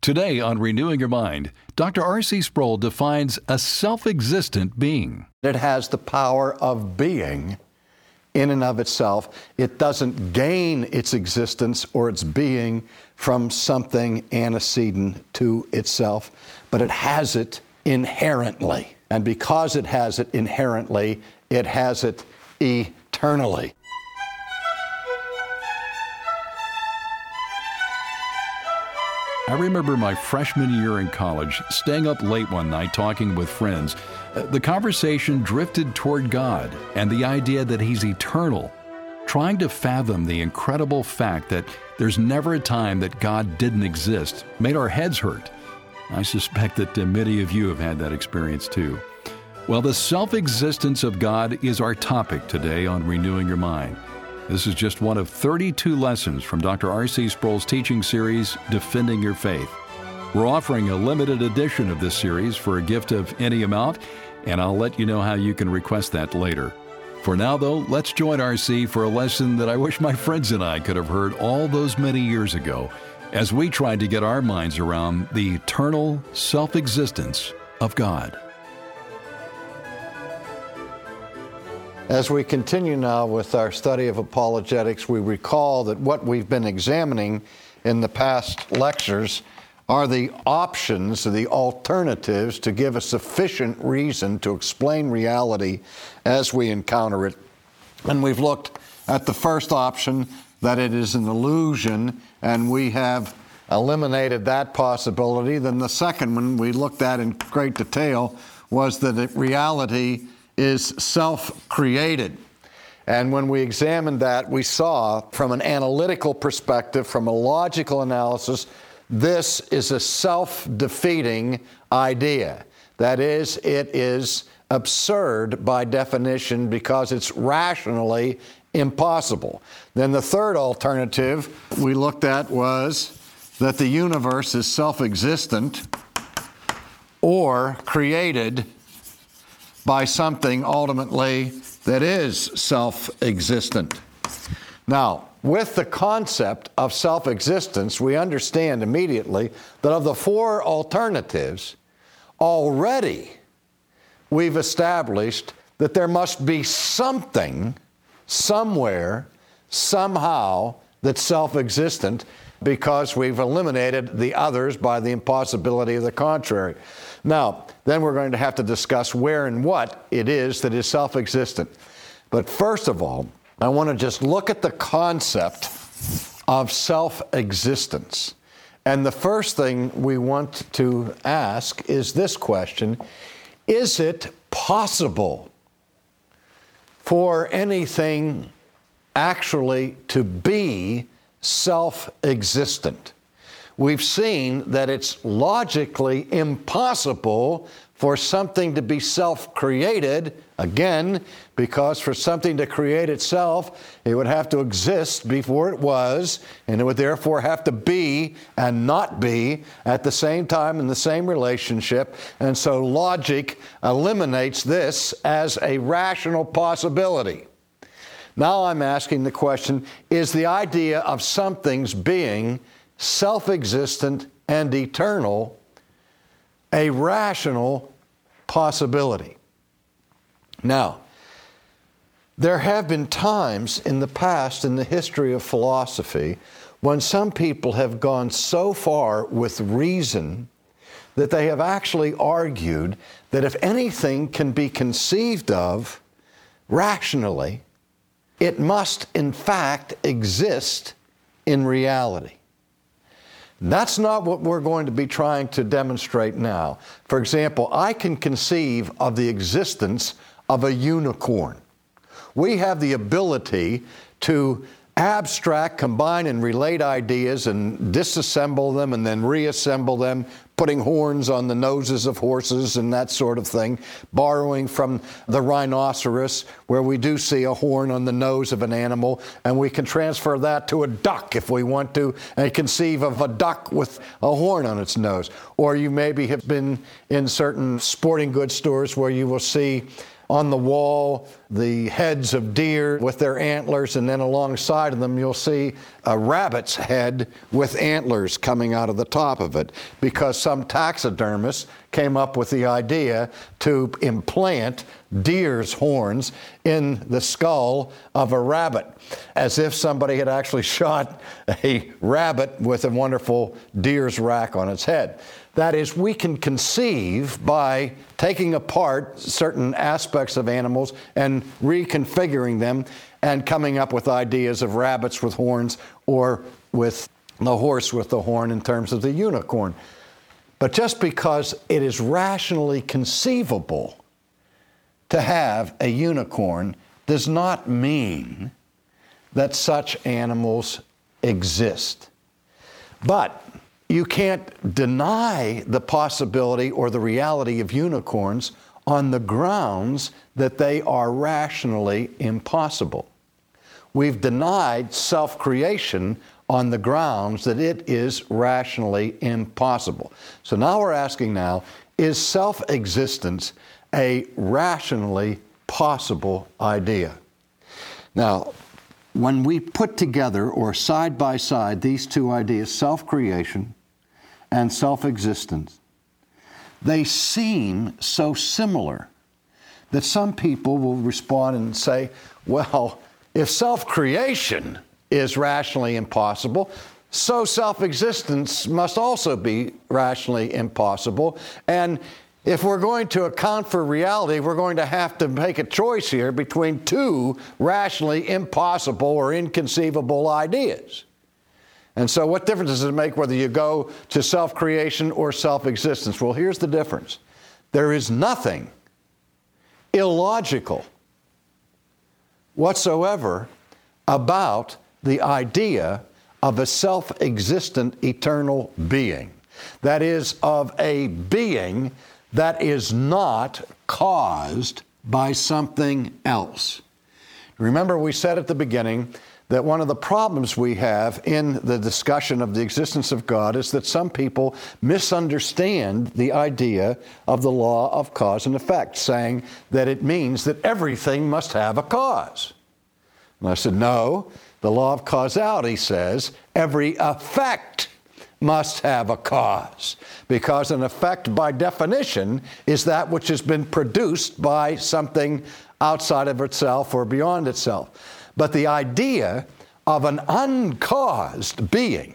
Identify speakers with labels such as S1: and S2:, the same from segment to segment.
S1: Today on Renewing Your Mind, Dr. R.C. Sproul defines a self-existent being.
S2: It has the power of being in and of itself. It doesn't gain its existence or its being from something antecedent to itself, but it has it inherently. And because it has it inherently, it has it eternally.
S1: I remember my freshman year in college, staying up late one night talking with friends. The conversation drifted toward God and the idea that He's eternal, trying to fathom the incredible fact that there's never a time that God didn't exist made our heads hurt. I suspect that many of you have had that experience too. Well, the self-existence of God is our topic today on Renewing Your Mind. This is just one of 32 lessons from Dr. R.C. Sproul's teaching series, Defending Your Faith. We're offering a limited edition of this series for a gift of any amount, and I'll let you know how you can request that later. For now, though, let's join R.C. for a lesson that I wish my friends and I could have heard all those many years ago as we tried to get our minds around the eternal self-existence of God.
S2: As we continue now with our study of apologetics, we recall that what we've been examining in the past lectures are the options, the alternatives to give a sufficient reason to explain reality as we encounter it. And we've looked at the first option, that it is an illusion, and we have eliminated that possibility. Then the second one we looked at in great detail was that reality is self-created. And when we examined that, we saw from an analytical perspective, from a logical analysis, this is a self-defeating idea. That is, it is absurd by definition because it's rationally impossible. Then the third alternative we looked at was that the universe is self-existent or created by something ultimately that is self-existent. Now, with the concept of self-existence, we understand immediately that of the four alternatives, already we've established that there must be something, somewhere, somehow, that's self-existent, because we've eliminated the others by the impossibility of the contrary. Now, then we're going to have to discuss where and what it is that is self-existent. But first of all, I want to just look at the concept of self-existence. And the first thing we want to ask is this question: is it possible for anything actually to be self-existent? We've seen that it's logically impossible for something to be self-created, again, because for something to create itself, it would have to exist before it was, and it would therefore have to be and not be at the same time in the same relationship. And so logic eliminates this as a rational possibility. Now I'm asking the question, is the idea of something's being self-existent and eternal a rational possibility? Now, there have been times in the past in the history of philosophy when some people have gone so far with reason that they have actually argued that if anything can be conceived of rationally, it must in fact exist in reality. That's not what we're going to be trying to demonstrate now. For example, I can conceive of the existence of a unicorn. We have the ability to abstract, combine, and relate ideas and disassemble them and then reassemble them, putting horns on the noses of horses and that sort of thing, borrowing from the rhinoceros, where we do see a horn on the nose of an animal, and we can transfer that to a duck if we want to, and conceive of a duck with a horn on its nose. Or you maybe have been in certain sporting goods stores where you will see on the wall the heads of deer with their antlers, and then alongside of them you'll see a rabbit's head with antlers coming out of the top of it, because some taxidermist came up with the idea to implant deer's horns in the skull of a rabbit, as if somebody had actually shot a rabbit with a wonderful deer's rack on its head. That is, we can conceive by taking apart certain aspects of animals and reconfiguring them and coming up with ideas of rabbits with horns, or with the horse with the horn in terms of the unicorn. But just because it is rationally conceivable to have a unicorn does not mean that such animals exist. But you can't deny the possibility or the reality of unicorns on the grounds that they are rationally impossible. We've denied self-creation on the grounds that it is rationally impossible. So now we're asking now, is self-existence a rationally possible idea? Now, when we put together or side by side these two ideas, self-creation and self-existence, they seem so similar that some people will respond and say, well, if self-creation is rationally impossible, so self-existence must also be rationally impossible. And if we're going to account for reality, we're going to have to make a choice here between two rationally impossible or inconceivable ideas. And so what difference does it make whether you go to self-creation or self-existence? Well, here's the difference. There is nothing illogical whatsoever about the idea of a self-existent eternal being. That is, of a being that is not caused by something else. Remember, we said at the beginning that one of the problems we have in the discussion of the existence of God is that some people misunderstand the idea of the law of cause and effect, saying that it means that everything must have a cause. And I said, no, the law of causality says every effect must have a cause, because an effect by definition is that which has been produced by something outside of itself or beyond itself. But the idea of an uncaused being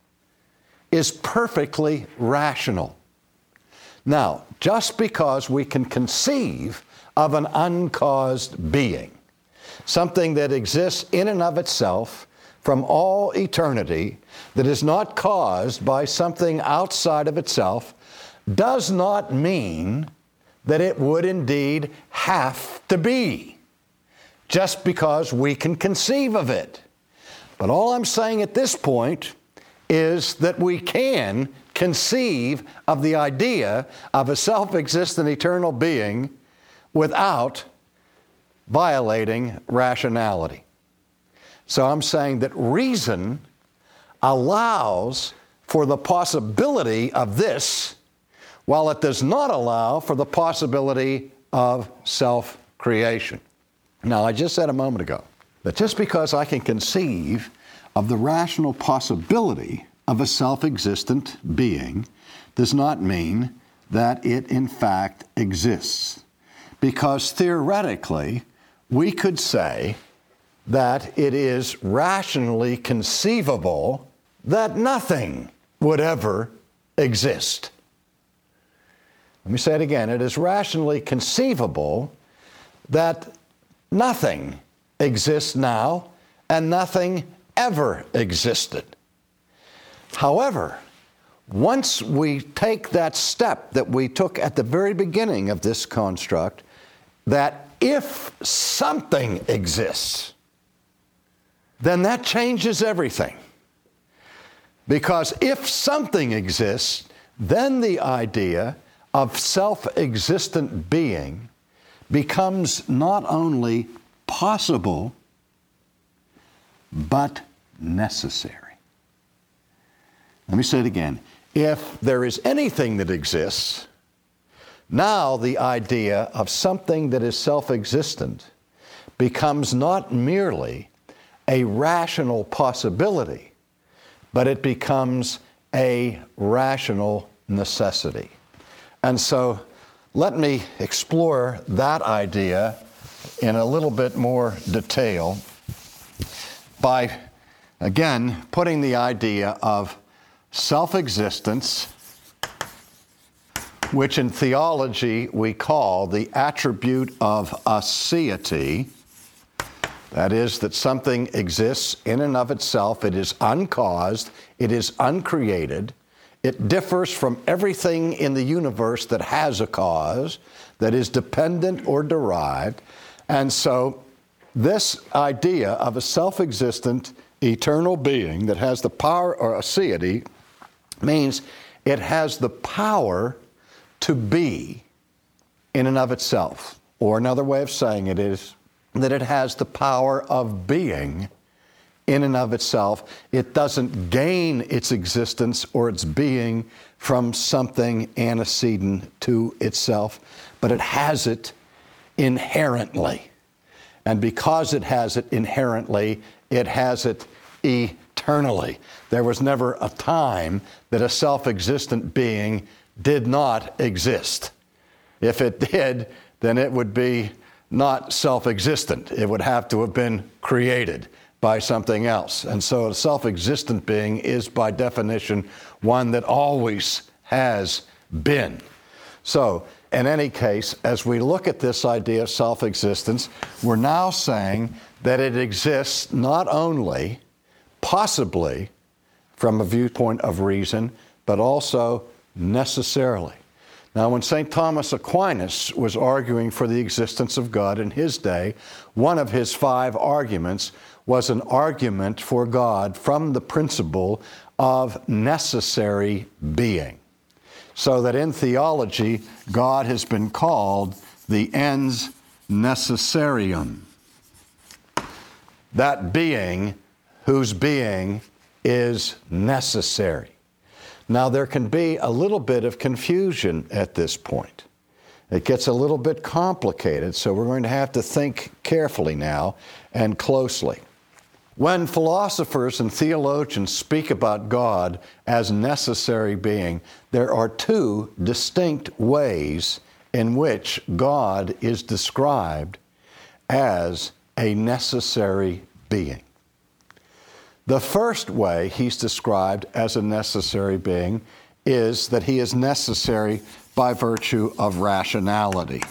S2: is perfectly rational. Now, just because we can conceive of an uncaused being, something that exists in and of itself from all eternity, that is not caused by something outside of itself, does not mean that it would indeed have to be, just because we can conceive of it. But all I'm saying at this point is that we can conceive of the idea of a self-existent eternal being without violating rationality. So I'm saying that reason allows for the possibility of this, while it does not allow for the possibility of self-creation. Now, I just said a moment ago that just because I can conceive of the rational possibility of a self-existent being does not mean that it in fact exists. Because theoretically, we could say that it is rationally conceivable that nothing would ever exist. Let me say it again. It is rationally conceivable that nothing exists now and nothing ever existed. However, once we take that step that we took at the very beginning of this construct, that if something exists, then that changes everything. Because if something exists, then the idea of self-existent being becomes not only possible, but necessary. Let me say it again. If there is anything that exists, Now the idea of something that is self-existent becomes not merely a rational possibility, but it becomes a rational necessity. And so let me explore that idea in a little bit more detail by, again, putting the idea of self-existence, which in theology we call the attribute of aseity. That is, that something exists in and of itself. It is uncaused. It is uncreated. It differs from everything in the universe that has a cause, that is dependent or derived. And so this idea of a self-existent, eternal being that has the power, or aseity, means it has the power to be in and of itself. Or another way of saying it is that it has the power of being in and of itself. It doesn't gain its existence or its being from something antecedent to itself, but it has it inherently. And because it has it inherently, it has it eternally. There was never a time that a self-existent being did not exist. If it did, then it would be not self-existent. It would have to have been created by something else. And so a self-existent being is by definition one that always has been. So in any case, as we look at this idea of self-existence, we're now saying that it exists not only, possibly, from a viewpoint of reason, but also necessarily. Now, when St. Thomas Aquinas was arguing for the existence of God in his day, one of his 5 arguments was an argument for God from the principle of necessary being. So that in theology, God has been called the ens necessarium. That being whose being is necessary. Now, there can be a little bit of confusion at this point. It gets a little bit complicated, so we're going to have to think carefully now and closely. When philosophers and theologians speak about God as necessary being, there are 2 distinct ways in which God is described as a necessary being. The first way he's described as a necessary being is that he is necessary by virtue of rationality.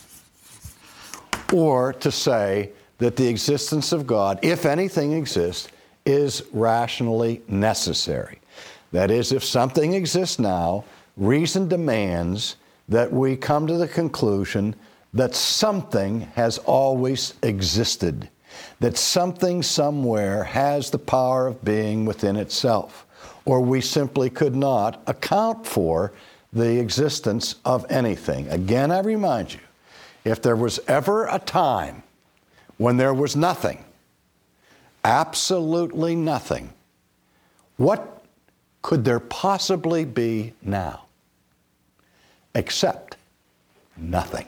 S2: Or to say that the existence of God, if anything exists, is rationally necessary. That is, if something exists now, reason demands that we come to the conclusion that something has always existed, that something somewhere has the power of being within itself, or we simply could not account for the existence of anything. Again, I remind you, if there was ever a time when there was nothing, absolutely nothing, what could there possibly be now? Except nothing.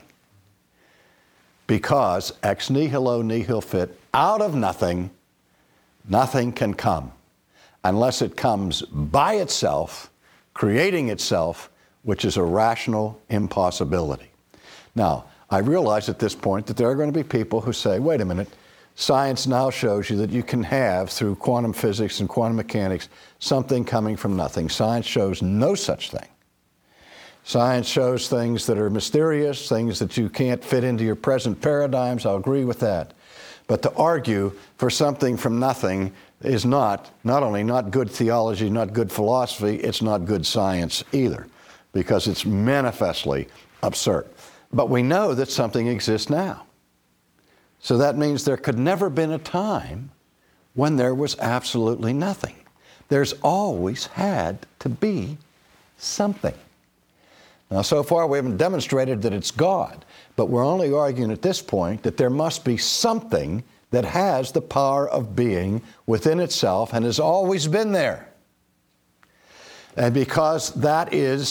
S2: Because ex nihilo nihil fit, out of nothing, nothing can come unless it comes by itself, creating itself, which is a rational impossibility. Now, I realize at this point that there are going to be people who say, wait a minute, science now shows you that you can have, through quantum physics and quantum mechanics, something coming from nothing. Science shows no such thing. Science shows things that are mysterious, things that you can't fit into your present paradigms. I'll agree with that. But to argue for something from nothing is not only not good theology, not good philosophy, it's not good science either, because it's manifestly absurd. But we know that something exists now. So that means there could never been a time when there was absolutely nothing. There's always had to be something. Now, so far we haven't demonstrated that it's God, but we're only arguing at this point that there must be something that has the power of being within itself and has always been there. And because that is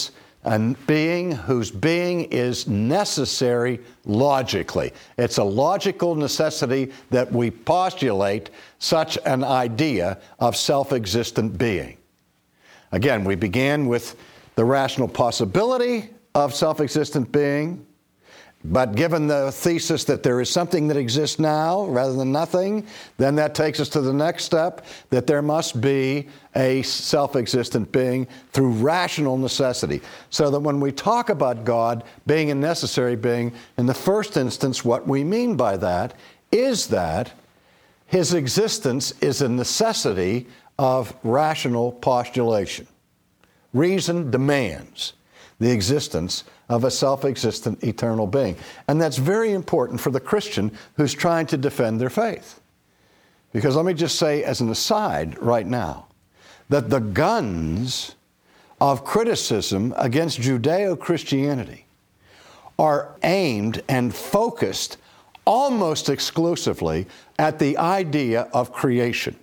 S2: a being whose being is necessary logically. It's a logical necessity that we postulate such an idea of self-existent being. Again, we began with the rational possibility of self-existent being, but given the thesis that there is something that exists now rather than nothing, then that takes us to the next step, that there must be a self-existent being through rational necessity. So that when we talk about God being a necessary being, in the first instance, what we mean by that is that his existence is a necessity of rational postulation. Reason demands the existence of a self-existent eternal being. And that's very important for the Christian who's trying to defend their faith. Because let me just say as an aside right now, that the guns of criticism against Judeo-Christianity are aimed and focused almost exclusively at the idea of creation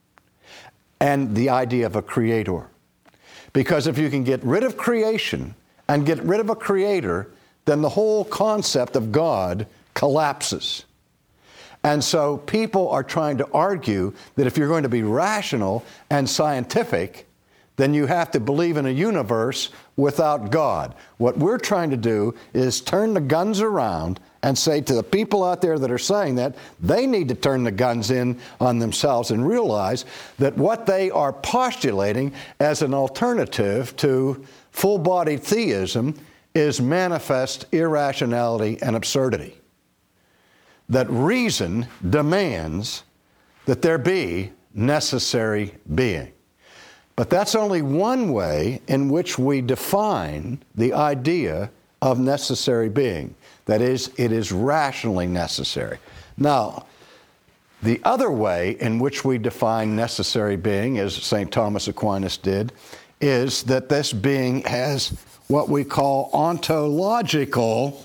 S2: and the idea of a creator. Because if you can get rid of creation and get rid of a creator, then the whole concept of God collapses. And so people are trying to argue that if you're going to be rational and scientific, then you have to believe in a universe without God. What we're trying to do is turn the guns around and say to the people out there that are saying that, they need to turn the guns in on themselves and realize that what they are postulating as an alternative to full-bodied theism is manifest irrationality and absurdity. That reason demands that there be necessary being. But that's only one way in which we define the idea of necessary being. That is, it is rationally necessary. Now, the other way in which we define necessary being, as St. Thomas Aquinas did, is that this being has what we call ontological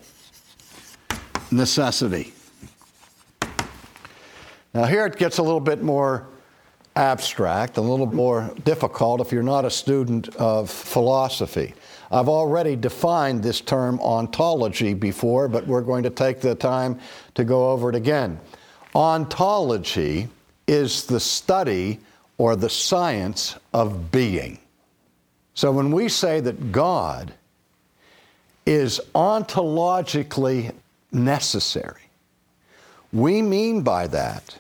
S2: necessity. Now, here it gets a little bit more abstract, a little more difficult if you're not a student of philosophy. I've already defined this term ontology before, but we're going to take the time to go over it again. Ontology is the study or the science of being. So when we say that God is ontologically necessary, we mean by that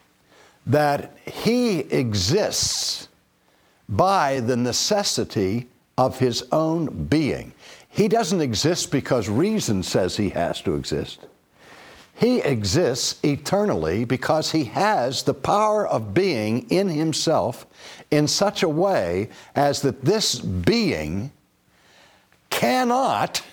S2: he exists by the necessity of his own being. He doesn't exist because reason says he has to exist. He exists eternally because he has the power of being in himself in such a way as that this being cannot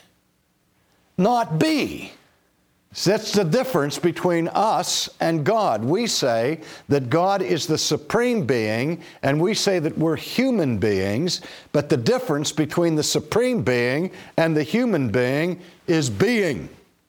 S2: not be. That's the difference between us and God. We say that God is the supreme being, and we say that we're human beings, but the difference between the supreme being and the human being is being.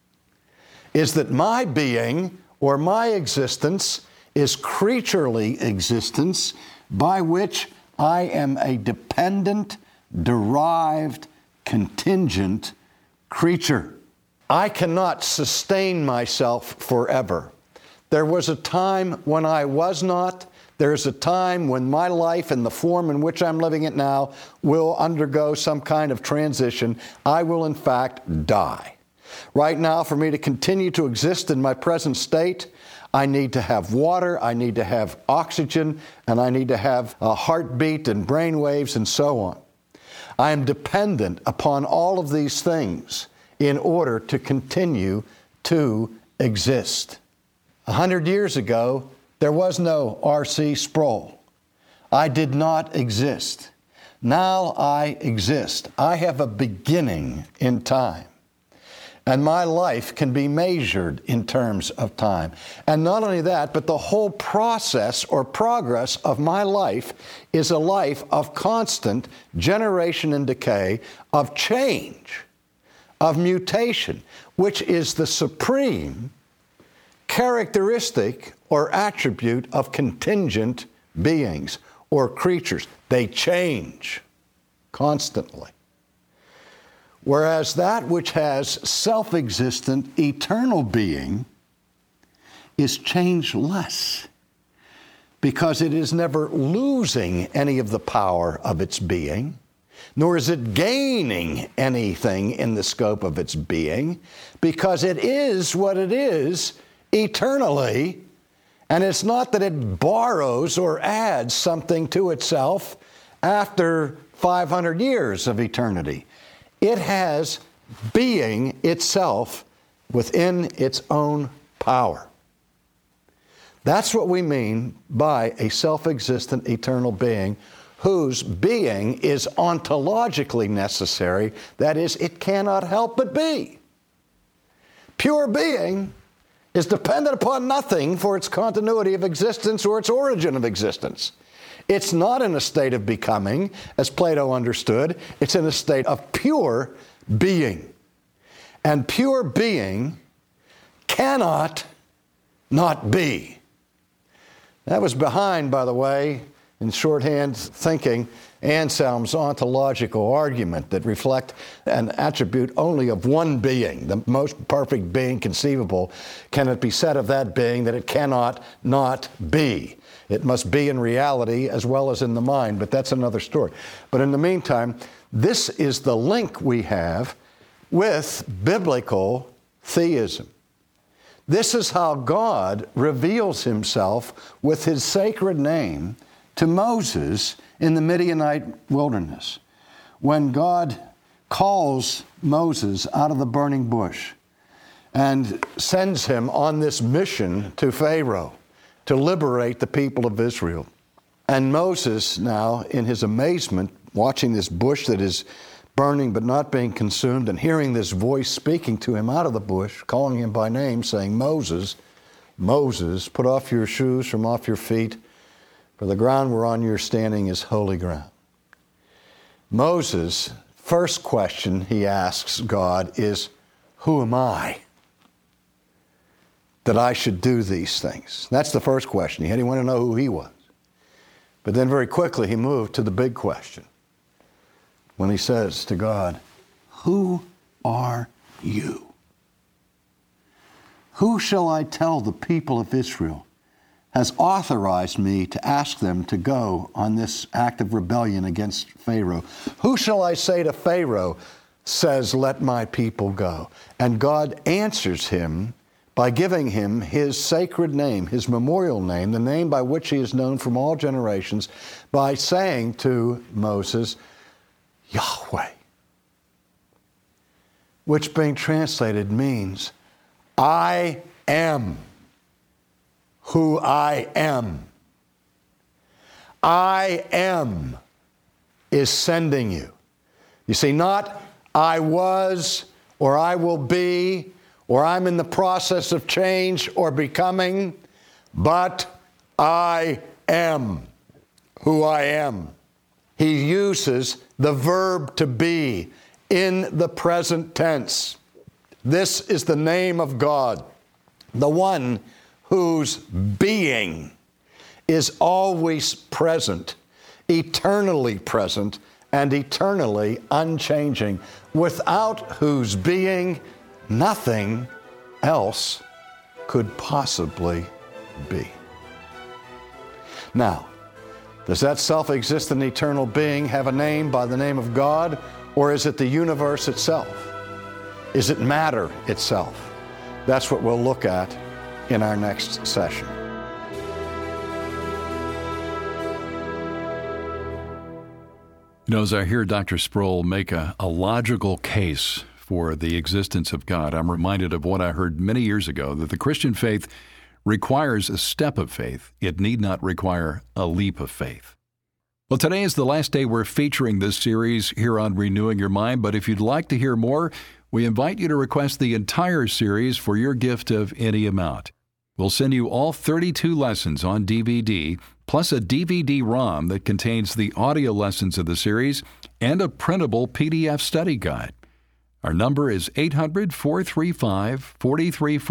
S2: Is that my being or my existence is creaturely existence by which I am a dependent, derived, contingent creature. I cannot sustain myself forever. There was a time when I was not. There's a time when my life in the form in which I'm living it now will undergo some kind of transition. I will, in fact, die. Right now, for me to continue to exist in my present state, I need to have water, I need to have oxygen, and I need to have a heartbeat and brain waves and so on. I am dependent upon all of these things in order to continue to exist. 100 years ago, there was no R.C. Sproul. I did not exist. Now I exist. I have a beginning in time. And my life can be measured in terms of time. And not only that, but the whole process or progress of my life is a life of constant generation and decay, of change, of mutation, which is the supreme characteristic or attribute of contingent beings or creatures. They change constantly. Whereas that which has self-existent, eternal being is changeless, because it is never losing any of the power of its being, nor is it gaining anything in the scope of its being, because it is what it is eternally, and it's not that it borrows or adds something to itself after 500 years of eternity. It has being itself within its own power. That's what we mean by a self-existent eternal being whose being is ontologically necessary. That is, it cannot help but be. Pure being is dependent upon nothing for its continuity of existence or its origin of existence. It's not in a state of becoming, as Plato understood. It's in a state of pure being. And pure being cannot not be. That was behind, by the way, in shorthand thinking, Anselm's ontological argument that reflect an attribute only of one being, the most perfect being conceivable. Can it be said of that being that it cannot not be? It must be in reality as well as in the mind, but that's another story. But in the meantime, this is the link we have with biblical theism. This is how God reveals himself with his sacred name to Moses in the Midianite wilderness. When God calls Moses out of the burning bush and sends him on this mission to Pharaoh to liberate the people of Israel. And Moses now, in his amazement, watching this bush that is burning but not being consumed, and hearing this voice speaking to him out of the bush, calling him by name, saying, "Moses, Moses, put off your shoes from off your feet, for the ground whereon you're standing is holy ground." Moses' first question he asks God is, "Who am I that I should do these things?" That's the first question. He didn't want to know who he was. But then very quickly he moved to the big question when he says to God, "Who are you? Who shall I tell the people of Israel has authorized me to ask them to go on this act of rebellion against Pharaoh? Who shall I say to Pharaoh, says, 'Let my people go'?" And God answers him by giving him his sacred name, his memorial name, the name by which he is known from all generations, by saying to Moses, Yahweh, which being translated means, "I am who I am." I am is sending you. You see, not I was, or I will be, or I'm in the process of change or becoming, but I am who I am. He uses the verb to be in the present tense. This is the name of God, the one whose being is always present, eternally present, and eternally unchanging, without whose being nothing else could possibly be. Now, does that self-existent eternal being have a name by the name of God, or is it the universe itself? Is it matter itself? That's what we'll look at in our next session.
S1: You know, as I hear Dr. Sproul make a logical case for the existence of God, I'm reminded of what I heard many years ago, that the Christian faith requires a step of faith. It need not require a leap of faith. Well, today is the last day we're featuring this series here on Renewing Your Mind, but if you'd like to hear more, we invite you to request the entire series for your gift of any amount. We'll send you all 32 lessons on DVD, plus a DVD-ROM that contains the audio lessons of the series and a printable PDF study guide. Our number is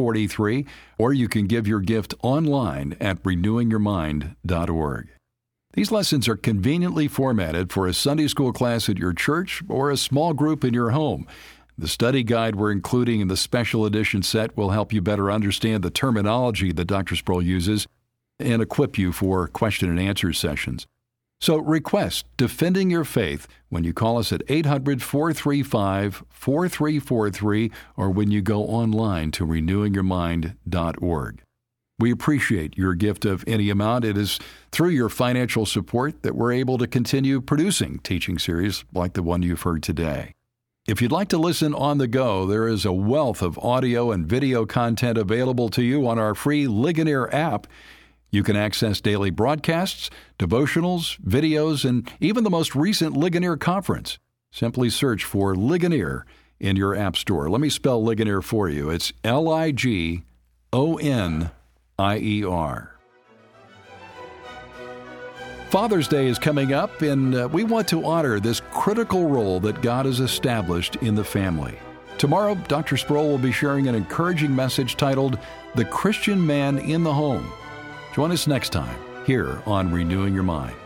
S1: 800-435-4343, or you can give your gift online at renewingyourmind.org. These lessons are conveniently formatted for a Sunday school class at your church or a small group in your home. The study guide we're including in the special edition set will help you better understand the terminology that Dr. Sproul uses and equip you for question and answer sessions. So request Defending Your Faith when you call us at 800-435-4343 or when you go online to renewingyourmind.org. We appreciate your gift of any amount. It is through your financial support that we're able to continue producing teaching series like the one you've heard today. If you'd like to listen on the go, there is a wealth of audio and video content available to you on our free Ligonier app. You can access daily broadcasts, devotionals, videos, and even the most recent Ligonier conference. Simply search for Ligonier in your app store. Let me spell Ligonier for you. It's Ligonier. Father's Day is coming up, and we want to honor this critical role that God has established in the family. Tomorrow, Dr. Sproul will be sharing an encouraging message titled, The Christian Man in the Home. Join us next time here on Renewing Your Mind.